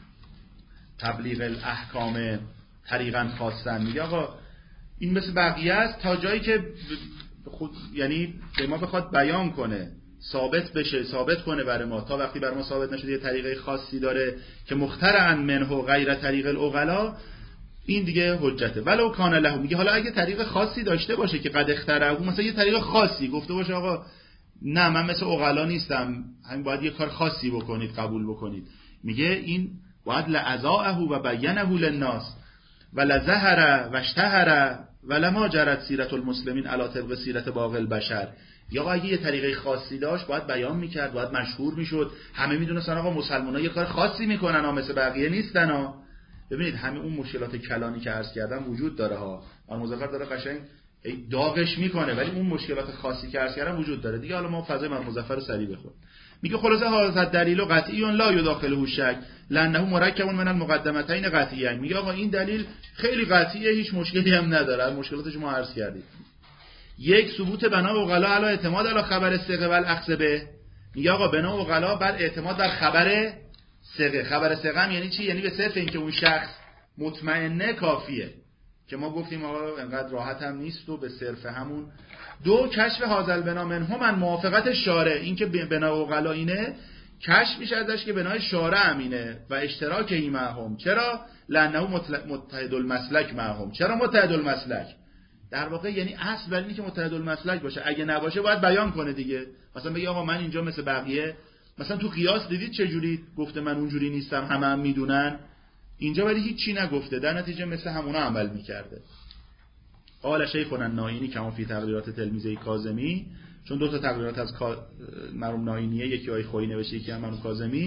تبلیغ الاحکام طریقا خاصا. میگه آقا این مثل بقیه است تا جایی که خود یعنی به ما بخواد بیان کنه، ثابت بشه، ثابت کنه برای ما. تا وقتی برای ما ثابت نشده یه طریقه خاصی داره که مخترعا منه غیر طریق العقلا، این دیگه حجته. ولو کان له، میگه حالا اگه طریق خاصی داشته باشه که قد اخترعه، مثلا یه طریق خاصی گفته باشه آقا نه من مثل عقلا نیستم، همین باید یه کار خاصی بکنید، قبول بکنید، میگه این باید لعزاءه و بینه للناس و لظهر و اشتهر و لما جرت سیرت المسلمین علی طبق سیرت باقی البشر. یا اگه یه طریقه خاصی داشت باید بیان میکرد، باید مشهور میشد، همه میدونستن آقا مسلمان‌ها یه کار خاصی میکنن ها، مثل بقیه نیستن ها. ببینید همه اون مشکلات کلانی که عرض کردم وجود داره ها. آن مظفر داره قشنگ داغش میکنه، ولی اون مشکلات خاصی که عرض کردم وجود داره دیگه. حالا ما فضای من مظفر رو سریع بخون. میگه خلاصه هذا دلیل قطعی لا یداخله شک لانه مرکب من المقدمتین قطعیین. میگه آقا این دلیل خیلی قطعیه، هیچ مشکلی هم نداره، مشکلاتش ما عرض کردیم. یک ثبوت بنا عقلا علی اعتماد علی خبر ثقه و الاخذ به. میگه آقا بنا عقلا بر اعتماد بر خبر ثقه. خبر ثقه هم یعنی چی؟ یعنی به صرف اینکه اون شخص مطمئنه کافیه، که ما گفتیم آقا انقدر راحت هم نیست و به صرف همون. دو کشف حاصل بنا منهم من موافقت شارع، اینکه بنا عقلا اینه کشف میشه ازش که بنای شارع امینه و اشتراک این معهم. چرا؟ لانه متحد المسلک معهم. چرا متحد المسلک؟ در واقع یعنی اصل بر اینه که متحد المسلک باشه، اگه نباشه باید بیان کنه دیگه. مثلا بگی آقا من اینجا مثل بقیه، مثلا تو قیاس دیدید چه جوری گفته من اونجوری نیستم، همه هم میدونن. اینجا ولی هیچ چی نگفته، در نتیجه مثل همونا عمل میکرده. قال شیخنا الناینی کما فی تقریرات تلمیذه کاظمی، چون دو تا تقریرات از مرحوم ناینیه، یکی آی خویی نوشته یکی هم مرحوم کاظمی.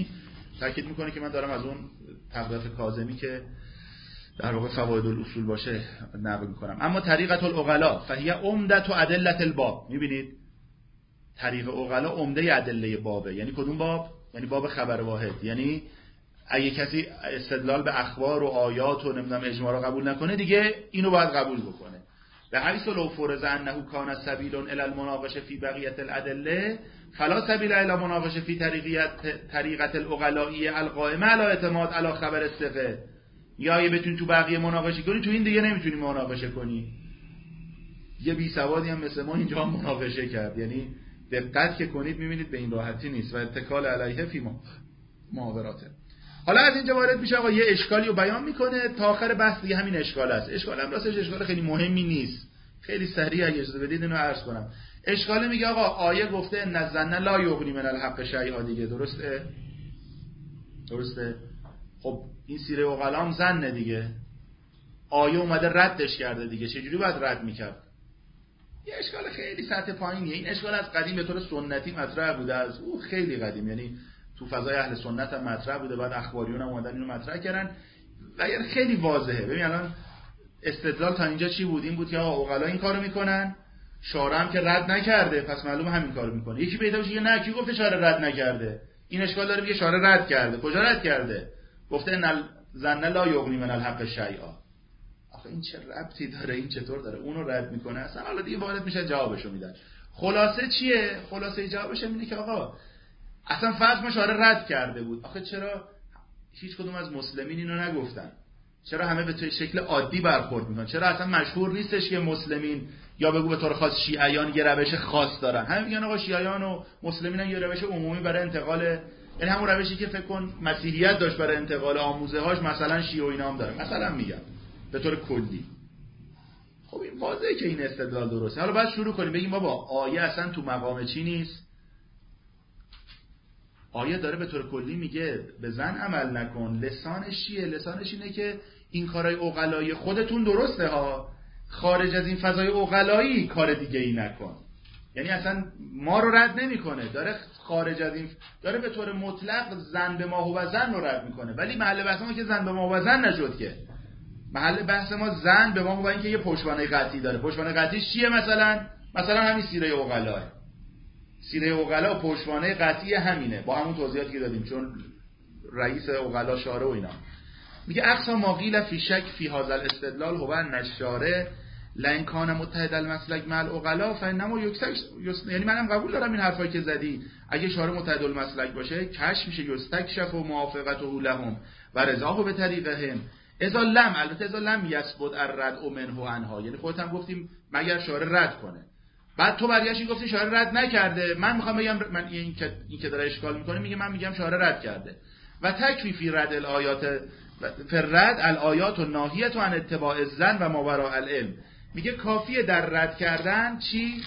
تاکید میکنه که من دارم از اون تقریبات کاظمی که در واقع فواید الاصول باشه نقل میکنم. اما طریقت العقلا فهی عمدة و ادلة الباب. میبینید طریق عقلا عمده ادله بابه. یعنی کدوم باب؟ یعنی باب خبر واحد. یعنی اگه کسی استدلال به اخبار و آیات و نمیدونم اجماع رو قبول نکنه دیگه اینو باید قبول بکنه. به حیث لو فرض انه کان سبیل الی المناقشه فی بقیه الادله فلا سبیل الی مناقشه فی طریقیت طریقت العقلائیه القائمه علی اعتماد علی خبر الثقه. یا اگه بتونی تو بقیه مناقشه کنی تو این دیگه نمیتونی مناقشه کنی. یه بی سوادی هم مثل ما اینجا مناقشه کرد. یعنی دقت که کنید میبینید به این راحتی نیست و اتکال علیه فی محاوراته. حالا از اینجا وارد میشه آقا یه اشکالی رو بیان میکنه تا آخر بحث دیگه همین اشکال است. اشکال هم راستش اشکال خیلی مهمی نیست. خیلی سریع اگه اجازه بدید اینو عرض کنم. اشکال میگه آقا آیه گفته ان الظن لا یغنی من الحق شیئا دیگه، درسته؟ درسته؟ خب این سیره عقلام زنه دیگه. آیه اومده ردش کرده دیگه، چجوری باید رد میکرد؟ یه اشکال خیلی سطح پایینیه. این اشکال از قدیم به طور سنتی مطرح بوده، از او خیلی قدیم، یعنی تو فضای اهل سنت هم مطرح بوده، بعد اخباریون هم اومدن اینو مطرح کردن و یعنی خیلی واضحه. ببین الان استدلال تا اینجا چی بود؟ این بود که آقا عقلا این کارو میکنن، شارع هم که رد نکرده پس معلومه همین کارو میکنه. یکی پیدا بشه نه کی گفته شارع رد نکرده؟ این اشکال داره، میگه شارع رد کرده. کجا رد کرده؟ گفته ان الظن لا یغنی من الحق شیئا. آخه این چه ربطی داره؟ این چطور داره اونو رد میکنه؟ اصلا حالا دیگه وارد میشه جوابشو میدن. خلاصه چیه؟ خلاصه جوابش اینه که آقا اصلا فرض ما شارع رد کرده بود. آخه چرا هیچ کدوم از مسلمین اینو نگفتن؟ چرا همه به شکل عادی برخورد میکنن؟ چرا اصلا مشهور نیستش که مسلمین یا بگو به طور خاص شیعیان یه روش خاص دارن؟ همه میگن آقا شیعیان و مسلمینن یه روش عمومی برای انتقال، یعنی همون روشی که فکر کن مسیحیت داشت برای انتقال آموزه‌هاش مثلا شیعه و اینا هم داره، مثلا میگن به طور کلی. خب این واضحه که این استدلال درسته. حالا بعد شروع کنیم بگیم بابا آیه اصلا تو مقام چی نیست؟ آیه داره به طور کلی میگه به زن عمل نکن. لسانش چیه؟ لسانش اینه که این کارهای عقلایی خودتون درسته ها، خارج از این فضای عقلایی کار دیگه ای نکن. یعنی اصلا ما رو رد نمیکنه، داره خارج از این، داره به طور مطلق زن به ما و زن رو رد میکنه. ولی محل بحث ما که زن به ما و زن نشد که. محل بحث ما زن به ما و اینکه یه پشتوانه قطعی داره. پشتوانه قطعیش چیه؟ مثلا مثلا همین سیره عقلاه. سیره عقلا و پشتوانه قطعی همینه با همون توضیحاتی که دادیم، چون رئیس عقلا شارع و اینا. میگه اقصا ما قیل فی شک فی هذا الاستدلال هو ان الشارع لئن کان متحد المسلک مع العقلا فانما یکسک، یعنی منم قبول دارم این حرفایی که زدی، اگه شارع متحد المسلک باشه کشف میشه یستکشف و موافقته لهم و رضاه به طریقهم اذا لم، البته اذا لم یثبت الرد منه عنها، یعنی خودت هم گفتیم مگر شارع رد کنه. بعد تو برگشتی گفتی شارع رد نکرده. من میخوام بگم من این که این که داره اشکال میکنه، میگه من میگم شارع رد کرده. و تکفی فی رد الآیات فرد الآیات و ناهیت عن اتباع الظن و ما وراء العلم. میگه کافیه در رد کردن چی؟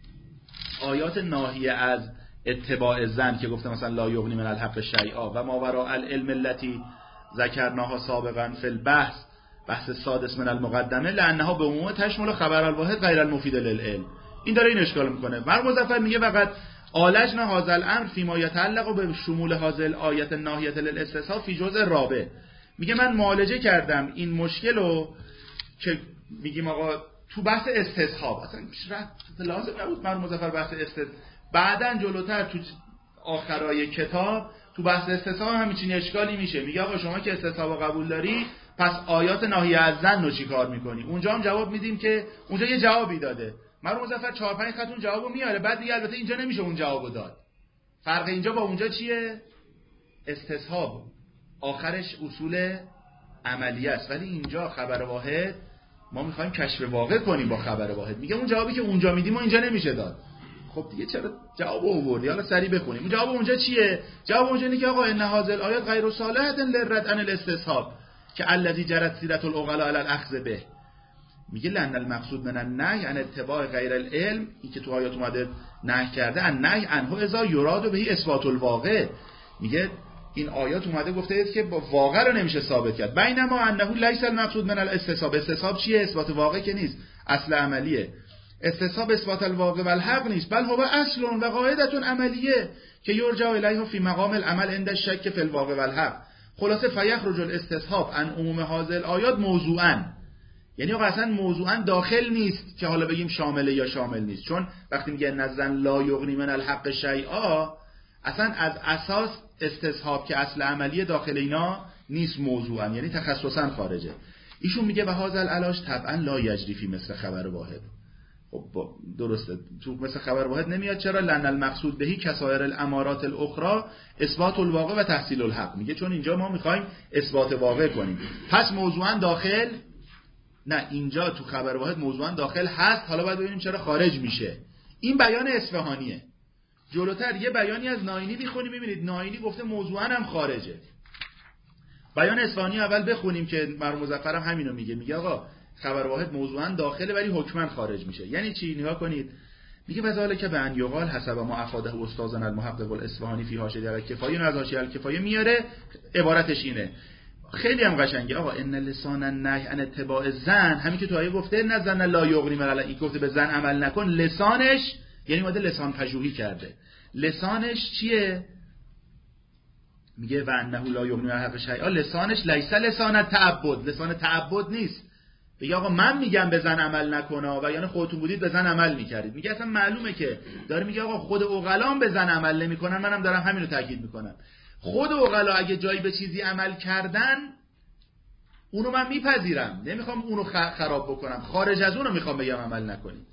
آیات ناهیه از اتباع الظن که گفته مثلا لا یغنی من الحق شیئا و ما وراء العلم التي ذکرناها سابقا فی البحث بحث سادس من المقدمه لانها به عموم تشمل خبر الواحد غیر المفید للعلم. این داره این اشکال میکنه. مرحوم مظفر میگه فقط آلجنا هذا الامر فيما يتعلق به شمول هذه الآیه الناهیه للاستصحاب فی جزء رابع. میگه من معالجه کردم این مشکل رو که میگیم آقا تو بحث استصحاب اصلا لازم نبود مرحوم مظفر بحث استصحاب، بعدن جلوتر تو آخرای کتاب تو بحث استصحاب همین اشکالی میشه. میگه آقا شما که استصحاب قبول داری پس آیات ناهیه از ظن رو چیکار میکنی؟ اونجا هم جواب میدیم که اونجا یه جوابی داده مرحوم مظفر چهار پنج خط اون جوابو میاره، بعد دیگه البته اینجا نمیشه اون جوابو داد. فرق اینجا با اونجا چیه؟ استصحاب آخرش اصول عملی است، ولی اینجا خبر واحد ما میخوایم کشف واقع کنیم با خبر واحد. میگه اون جوابی که اونجا میدیم و اینجا نمیشه داد. خب دیگه چرا جوابو آوردی؟ حالا سریع بخونیم. اون جواب اونجا چیه؟ جواب اونجا اینه که آقا ان هذه الآیات غیر صالحه للرد عن الاستصحاب که الذی جرت سیرت العقلاء علی الاخذ به. میگه لأن المقصود من النهی عن اتباع غیر العلم، این که تو آیات اومده نهی کرده، ان نهی عنه اذا یراد به اثبات الواقع. میگه این آیات اومده گفته که با واقع رو نمیشه ثابت کرد. بینما انه لیس المقصود من الاستصحاب. استصحاب چیه؟ اثبات واقع که نیست، اصل عملیه. استصحاب اثبات الواقع و الحق نیست، بل هو اصل و قاعده عملیه که یرجع الیه فی مقام العمل عند الشک فی الواقع و الحق. خلاصه فیخرج الاستصحاب عن عموم هذه الآیات موضوعا، یعنی اصلا موضوعا داخل نیست که حالا بگیم شامله یا شامل نیست، چون وقتی میگه نزن لا یغنی من الحق شیئا، اصلا از اساس استصحاب که اصل عملیه داخل اینا نیست موضوعا، یعنی تخصصا خارجه. ایشون میگه و هذا العلاج طبعا لا یجری فی مثل خبر واحد. خب درسته تو مثل خبر واحد نمیاد. چرا؟ لأن المقصود بهی کسائر الامارات الاخرى اثبات الواقع و تحصیل الحق. میگه چون اینجا ما میخوایم اثبات واقع کنیم، پس موضوعا داخل نه، اینجا تو خبر واحد موضوعا داخل هست. حالا باید ببینیم چرا خارج میشه. این بیان اصفهانیه. جلوتر یه بیانی از ناینی میخونیم، میبینید ناینی گفته موضوعا هم خارجه. بیان اصفهانی اول بخونیم که مرحوم مظفر هم همینو میگه. میگه آقا خبر واحد موضوعا داخله ولی حکما خارج میشه. یعنی چی؟ نگاه کنید. میگه وذالک به ان یقال حسب ما افاده استاذنا المحقق الاصفهانی فی حاشیه الکفایه، از حاشیه الکفایه میاره. عبارتش اینه، خیلی هم قشنگه. آقا ان لسان النهی عن اتباع الظن، همین که تو آیه گفته نزن لا یغنی من الان، گفته به ظن عمل نکن، لسانش یعنی اومده لسان پژوهی کرده. لسانش چیه؟ میگه و انه لا یغنی من الحق شیئا، لسانش لیس لسان تعبد، لسان تعبد نیست. بگه آقا من میگم بزن عمل نکنه و یعنی خودتون بودید بزن عمل میکردید. میگه اصلا معلومه که داره میگه آقا خود عقلام بزن عمل نمیکنن، منم دارم همینو تاکید میکنم. خود عقلا اگه جایی به چیزی عمل کردن اونو من میپذیرم، نمیخوام اونو خراب بکنم، خارج از اونو میخوام بگم عمل نکنید.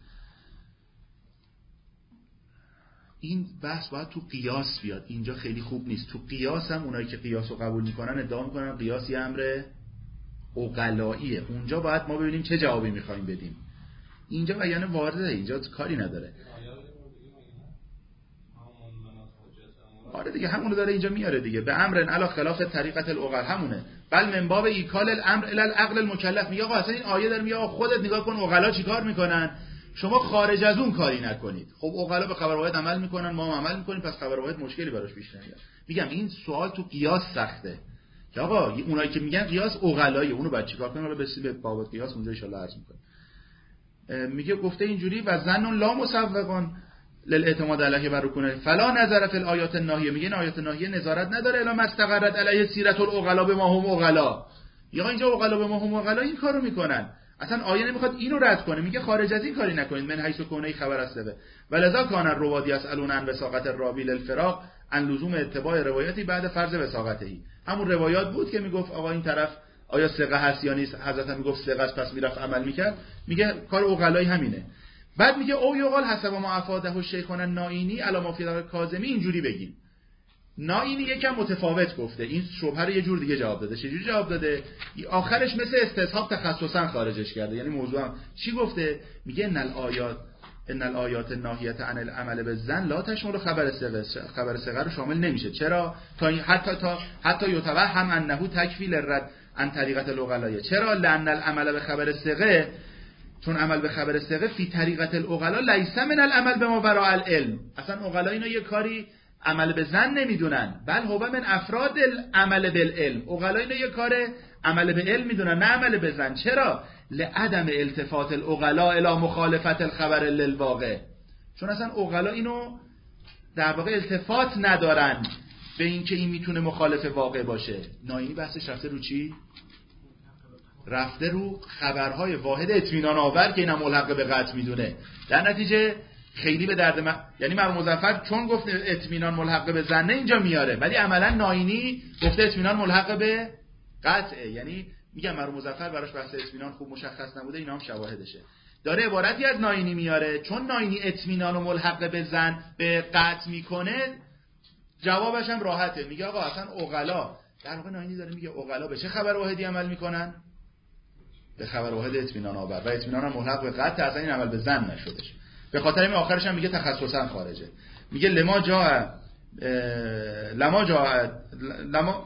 این بحث باید تو قیاس بیاد، اینجا خیلی خوب نیست. تو قیاس هم اونایی که قیاس رو قبول میکنن ادعا میکنن قیاس یه امر عقلاییه. اونجا باید ما ببینیم چه جوابی میخوایم بدیم. اینجا بیان وارده، اینجا کاری نداره. آره دیگه همونو داره اینجا میاره دیگه. به امر علی خلاف طریقت العقل، همونه. بل من باب ایکال الامر الی العقل المکلف. میگه آقا اصلا این آیه داره میگه آقا خودت نگاه کن عقلا چیکار میکنن، شما خارج از اون کاری نکنید. خب عقلا به خبر واحد عمل میکنن، ما هم عمل میکنیم، پس خبر واحد مشکلی براش پیش نمیاد. میگم این سوال تو قیاس سخته که آقا اونایی که میگن قیاس عقلاییه اونو بعد چیکار کنیم. حالا به باب قیاس اونجا ان شاء الله عرض میکنم. میگه گفته اینجوری و ظن لا مسوقان للاعتماد علیه و رکونه فلا نظر فی الآیات الناهیه. میگه این آیات ناهیه نظارت نداره الا مستقرت علیه سیرت العقلا به ما هم عقلا. یا اینجا عقلا به ما هم عقلا این کارو میکنن، اصلا آیه نمیخواد اینو رد کنه. میگه خارج از این کاری نکنید. من حیث کونه خبر است ولذا کان الرواد یسالون عن وثاقت الراوی للفراق عن لزوم اتباع روایتی بعد فرض وثاقتهی. همون روایات بود که میگفت آقا این طرف آیا ثقه هست یا نیست، حضرت هم میگفت ثقه است پس میرفت عمل میکرد. میگه کار عقلایی همینه. بعد میگه او یقال حسب ما افاده الشیخان النائینی علی ما فی کاظمی. اینجوری بگیم نائینی یکم متفاوت گفته، این شبهه رو یه جور دیگه جواب داده. چه جوری جواب داده؟ آخرش مثل استصحاب تخصصا خارجش کرده. یعنی موضوع هم چی گفته؟ میگه ان الآیات ان الآیات الناهیه عن العمل بالظن لا تشمل خبر ثقه. خبر ثقه رو شامل نمیشه. چرا؟ تا حتی تا حتی یتوهم انه تکفی للرد عن طریقت العقلایه. چرا؟ لان العمل به خبر ثقه، چون عمل به خبر ثقه فی طریقت العقلا لیس من العمل به ما وراء العلم. اصلا عقلا اینا یه کاری عمل به ظن نمیدونن، بل هو من افراد العمل بالعلم. عقلا اینا یه کار عمل به علم میدونن نه عمل به ظن. چرا؟ لعدم التفات العقلا الی مخالفت الخبر للواقع. چون اصلا عقلا اینو در واقع التفات ندارن به این که این میتونه مخالف واقع باشه. ناینی بحثش رفته رو چی؟ رفته رو خبرهای واحد اطمینان آور که اینا ملحق به قطع میدونه. در نتیجه خیلی به درد من، یعنی مرحوم مظفر چون گفت اطمینان ملحق به ظن اینجا میاره، ولی عملا ناینی گفته اطمینان ملحق به قطعه. یعنی میگم مرحوم مظفر براش بحث اطمینان خوب مشخص نبوده، اینا هم شواهدشه. داره عبارتی از ناینی میاره، چون ناینی اطمینان و ملحق به ظن به قطع میکنه، جوابش هم راحته. میگه آقا اصلا عقلا، در واقع ناینی داره میگه عقلا به چه خبر واحدی عمل میکنن؟ به خبر واحد اطمینان آور و اطمینان هم ملحق به قطع، اصلا این عمل به ظن نشدش. به خاطر این آخرش هم میگه تخصصا خارجه. میگه لما جاء لما جاء لما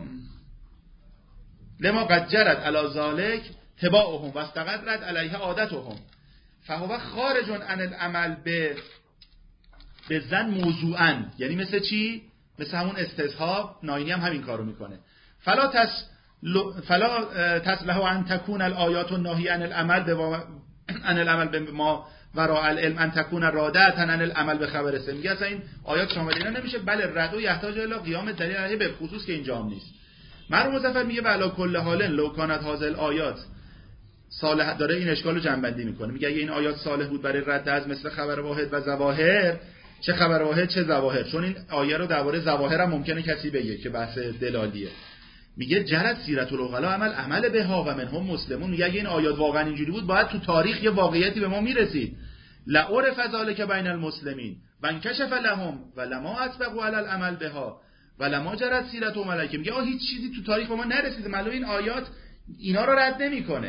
لما قد جرت علی ذلک تباعهم و استقرت علیه عادتهم فهو خارج عن العمل به به ظن موضوعا. یعنی مثل چی؟ مثل همون استصحاب. ناینی هم همین کارو میکنه. فلا تس فلا تصلح ان تكون الآیات الناهیه عن العمل به عن العمل بما وراء العلم ان تكون رادعه عن العمل به خبر سه. میگه اصلا این آیات شامل اینا نمیشه، بله رد و یحتاج الی قیام دلیل علیه، به خصوص که اینجا هم نیست. مرحوم مظفر میگه بالا کل حال لو کانت هذه آیات صالح، داره این اشکالو جنبندی میکنه، میگه اگه این آیات صالح بود برای رد از مثل خبر واحد و ظواهر، چه خبر واحد چه ظواهر، چون این آیه رو درباره ظواهر هم ممکنه کسی بگه که بحث دلالیه. میگه جرت سیرت العقلا عمل عمل بها و منهم مسلمون. میگه اگه این آیات واقعا اینجوری بود باید تو تاریخ یه واقعیتی به ما میرسید. لعرف ذلک بین المسلمین و انکشف لهم و لما اسبقوا علی العمل بها و لما جرت سیرت ملائکه. میگه آ هیچ چیزی تو تاریخ به ما نرسیده، معلومه این آیات اینا رو رد نمیکنه.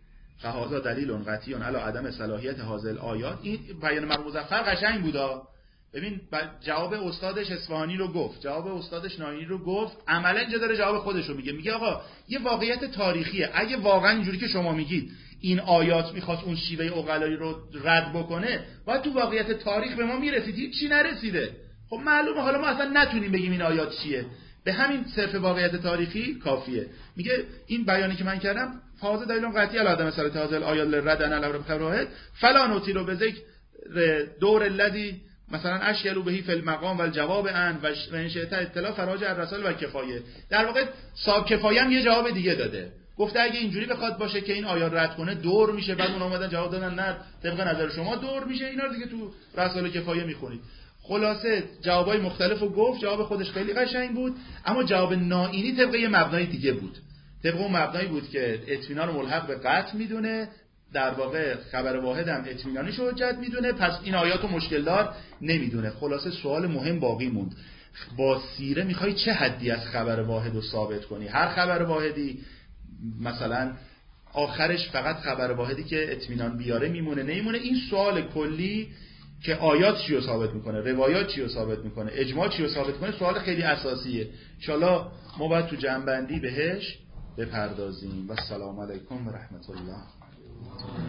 فهذا دلیل قطعی علی عدم صلاحیت هذه الآیات. این بیان مرحوم مظفر قشنگ بودا. ببین جواب استادش اصفهانی رو گفت، جواب استادش ناینی رو گفت، عملا اینجا داره جواب خودش رو میگه. میگه آقا یه واقعیت تاریخیه، اگه واقعا اینجوری که شما میگید این آیات میخواست اون شیوه عقلایی رو رد بکنه، باید تو واقعیت تاریخ به ما میرسید، هیچ چی نرسیده. خب معلومه حالا ما اصلا نتونیم بگیم این آیات چیه، به همین صرف واقعیت تاریخی کافیه. میگه این بیانی که من کردم فاز دلیل قطعی علی عدم صلاحیت هذه الآیات للرد عن الامر بخبر واحد فلا نطیل به ذکر دور الذی مثلا اشکلوا بهی فی المقام و الجواب عن و انشاء اطلاع فراجع الرسال و کفایه. در واقع صاحب کفایه هم یه جواب دیگه داده، گفته اگه اینجوری بخواد باشه که این آیات رد کنه دور میشه، بعد اون اومدن جواب دادن نه طبق نظر شما دور میشه، اینا رو دیگه تو رسال کفایه میخونید. خلاصه جوابای مختلفو گفت، جواب خودش خیلی قشنگ بود، اما جواب ناینی طبق یه مبنای دیگه بود. طبق اون مبنایی بود که اطمینان ملحق به قطع میدونه، در واقع خبر واحد هم اطمینانیش حجت میدونه، پس این آیاتو مشکل دار نمیدونه. خلاصه سوال مهم باقی موند، با سیره میخوای چه حدی از خبر واحد رو ثابت کنی؟ هر خبر واحدی مثلا آخرش فقط خبر واحدی که اطمینان بیاره میمونه نمیمونه؟ این سوال کلی که آیات چی رو ثابت میکنه، روایات چی رو ثابت میکنه، اجماع چی رو ثابت میکنه، سوال خیلی اساسیه. انشالله ما باید تو جنبندی بهش بپردازیم. و السلام علیکم و رحمت الله.